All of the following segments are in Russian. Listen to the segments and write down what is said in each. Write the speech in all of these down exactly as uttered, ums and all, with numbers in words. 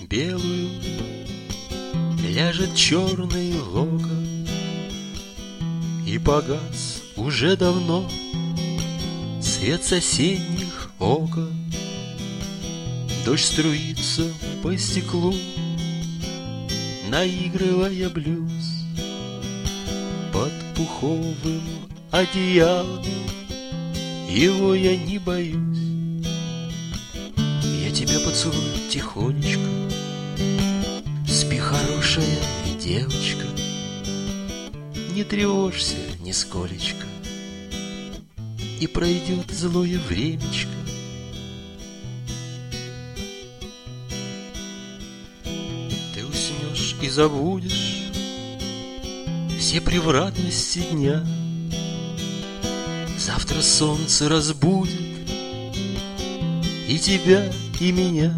белую ляжет черный локон, и погас уже давно свет соседних окон. Дождь струится по стеклу, наигрывая блюз. Под пуховым одеялом его я не боюсь. Я тебя поцелую тихонечко, спи, хорошая девочка, не тревожься нисколечко, и пройдет злое времечко. Ты уснешь и забудешь все превратности дня. Завтра солнце разбудит и тебя, и меня.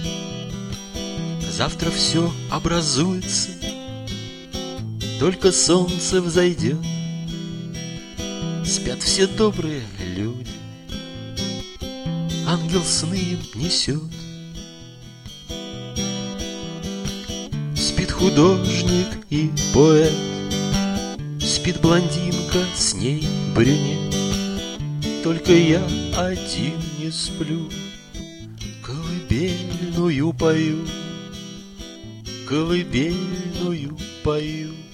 Завтра все образуется, только солнце взойдет. Спят все добрые люди, ангел сны им несет. Спит художник и поэт, спит блондинка, с ней брюнет. Только я один не сплю, колыбельную пою, колыбельную пою.